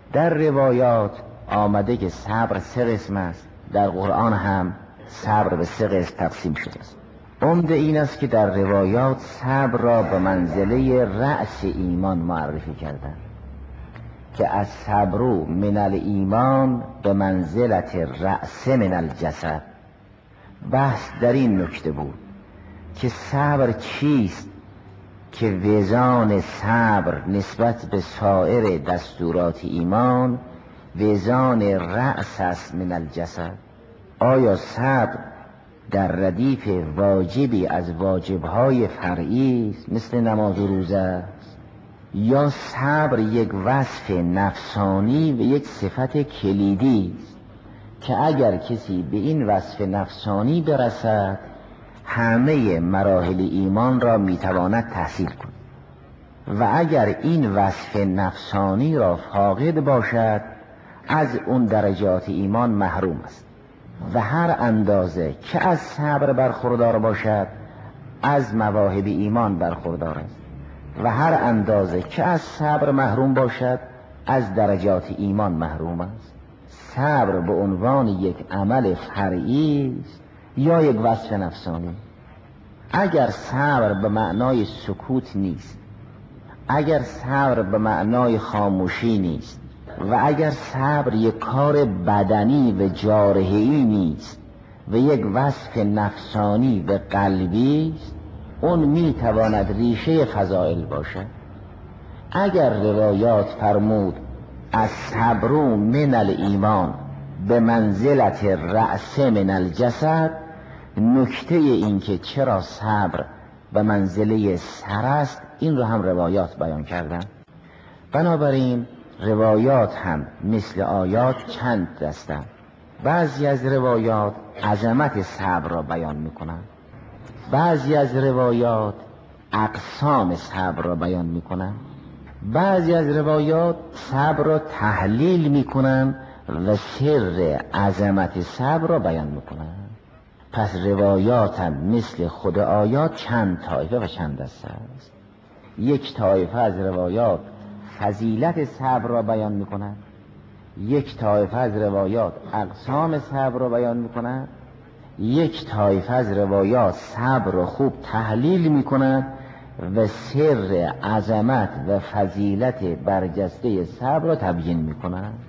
در روایات آمده که صبر 3 قسم است، در قرآن هم صبر به 3 قسم تقسیم شده است. عمده این است که در روایات صبر را به منزله رأس ایمان معرفی کردند که از صبر من الایمان به منزلت رأس من الجسد. بحث در این نکته بود که صبر چیست، که وزان صبر نسبت به سایر دستورات ایمان وزان رأس است من الجسد. آیا صبر در ردیف واجبی از واجبهای فرعی است مثل نماز و روزه است، یا صبر یک وصف نفسانی و یک صفت کلیدی است که اگر کسی به این وصف نفسانی برسد همه مراحل ایمان را میتواند تحصیل کند و اگر این وصف نفسانی را فاقد باشد از اون درجات ایمان محروم است و هر اندازه که از صبر برخوردار باشد از مواهب ایمان برخوردار است و هر اندازه که از صبر محروم باشد از درجات ایمان محروم است. صبر به عنوان یک عمل فرعی است یا یک وصف نفسانی؟ اگر صبر به معنای سکوت نیست، اگر صبر به معنای خاموشی نیست و اگر صبر یک کار بدنی و جارحه‌ای نیست و یک وصف نفسانی و قلبی است، اون میتواند ریشه فضائل باشد. اگر روایات فرمود از صبر من الایمان به منزلت رأس من الجسد، نکته این که چرا صبر به منزله سر است این رو هم روایات بیان کردن. بنابراین روایات هم مثل آیات چند دستن. بعضی از روایات عظمت صبر را بیان میکنن، بعضی از روایات اقسام صبر را بیان میکنن، بعضی از روایات صبر را تحلیل میکنن و سر عظمت صبر را بیان میکنن. پس روایات هم مثل خود آیات چند طایفه و چند دسته است. یک طایفه از روایات فضیلت صبر را بیان میکنن، یک طایفه از روایات اقسام صبر را بیان میکنن، یک طایفه از روایات صبر را خوب تحلیل میکنن و سر عظمت و فضیلت برجسته صبر را تبیین میکنن.